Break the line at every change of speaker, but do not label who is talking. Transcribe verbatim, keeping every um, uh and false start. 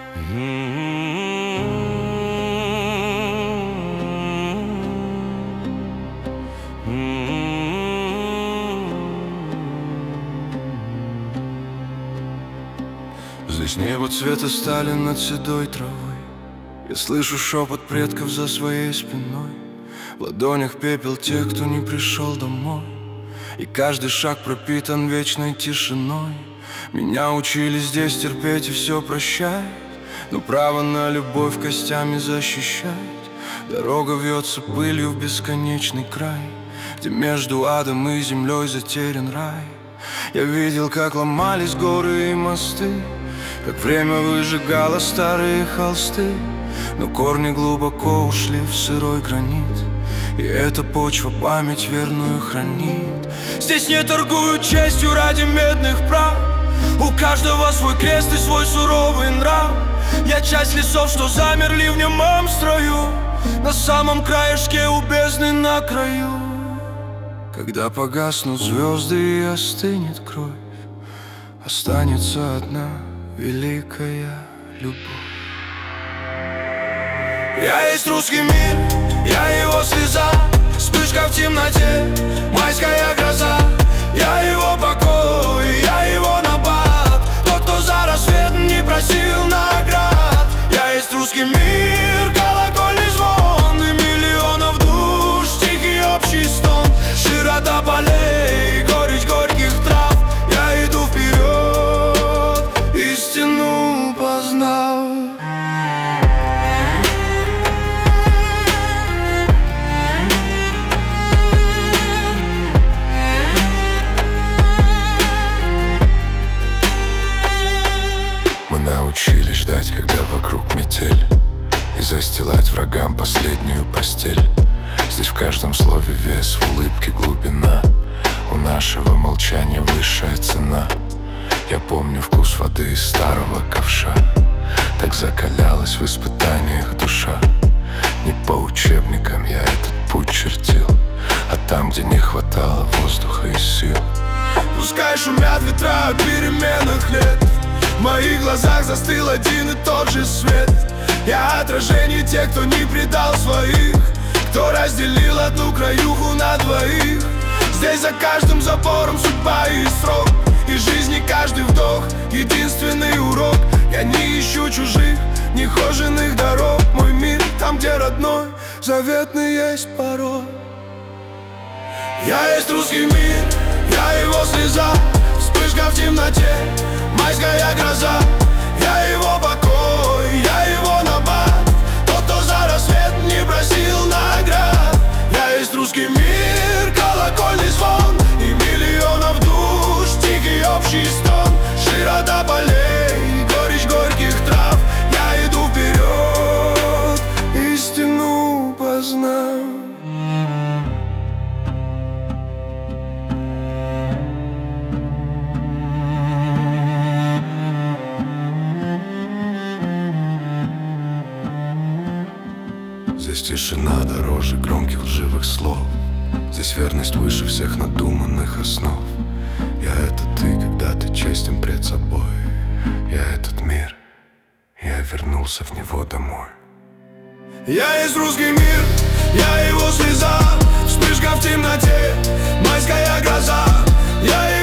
Здесь небо цвета стали над седой травой. Я слышу шепот предков за своей спиной. В ладонях пепел тех, кто не пришел домой. И каждый шаг пропитан вечной тишиной. Меня учили здесь терпеть и все прощать, но право на любовь костями защищать. Дорога вьется пылью в бесконечный край, где между адом и землей затерян рай. Я видел, как ломались горы и мосты, как время выжигало старые холсты, но корни глубоко ушли в сырой гранит, и эта почва память верную хранит. Здесь не торгуют честью ради медных прав. У каждого свой крест и свой суровый нрав. Я часть лесов, что замерли в немом строю, на самом краешке у бездны на краю. Когда погаснут звезды и остынет кровь, останется одна великая любовь. Я есть русский мир, я его слеза, вспышка в темноте, майская гроза. Я его покой, я его набат, тот, кто за рассвет не просил наград. Я есть русский мир, колокольный звон и миллионов душ, тихий общий стон. Широта полей, горечь горьких трав. Я иду вперед, истину познав.
Научились ждать, когда вокруг метель, и застилать врагам последнюю постель. Здесь в каждом слове вес, в улыбке глубина. У нашего молчания высшая цена. Я помню вкус воды из старого ковша, так закалялась в испытаниях душа. Не по учебникам я этот путь чертил, а там, где не хватало воздуха и сил.
Пускай шумят ветра от переменных лет, в моих глазах застыл один и тот же свет. Я отражение тех, кто не предал своих, кто разделил одну краюху на двоих. Здесь за каждым забором судьба и срок, и жизни каждый вдох единственный урок. Я не ищу чужих, нехоженных дорог. Мой мир там, где родной, заветный есть порог. Я есть русский мир, я его слеза, вспышка в темноте, майская гроза. Я его покой, я его набат, тот, кто за рассвет не просил наград. Я есть русский мир, колокольный звон и миллионов душ, тихий общий стон. Широта полей, горечь горьких трав. Я иду вперед, истину познав.
Здесь тишина дороже громких лживых слов. Здесь верность выше всех надуманных основ. Я — это ты, когда ты честен пред собой. Я — этот мир, я вернулся в него домой.
Я есть русский мир, я его слеза, вспышка в темноте, майская гроза. Я